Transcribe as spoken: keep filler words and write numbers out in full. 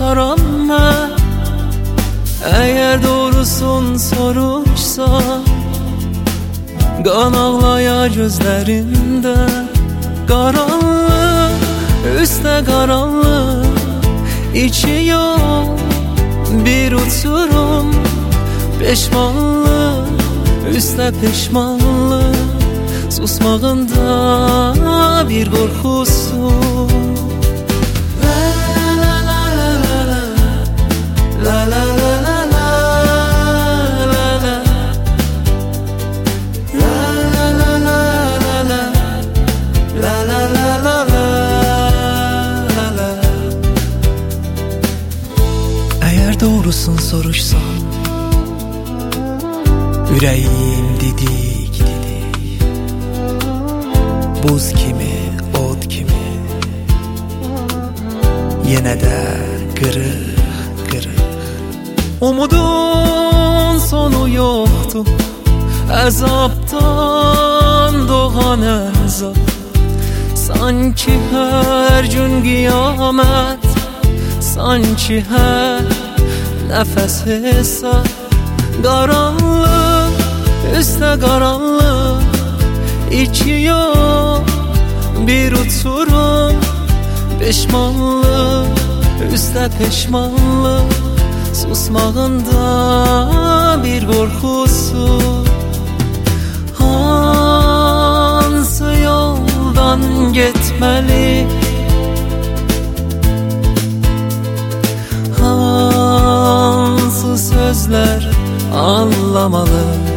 saram mən. Əgər doğrusun soruşsa, qan ağlaya gözlərində. Qaranlıq, üstə qaranlıq, içi yox bir uçurum. Peşmanlıq, üstə peşmanlıq, susmağında bir qorxusu. La la la la la la la la la la la la la la la la. Eğer doğrusun soruşsan, ürəyim didik didik, buz kimi, od kimi, yenə də qırıq qırıq. Umudun sonu yoxdur, əzabdan doğan əzab. Sanki hər gün qiyamət, sanki hər nəfəs hesab. Qaranlıq, üstə qaranlıq, içi yox bir uçurum. Peşmanlıq, üstə peşmanlıq, susmağında bir qorxusu. Hansı yoldan getməli, hansı sözlər anlamalı?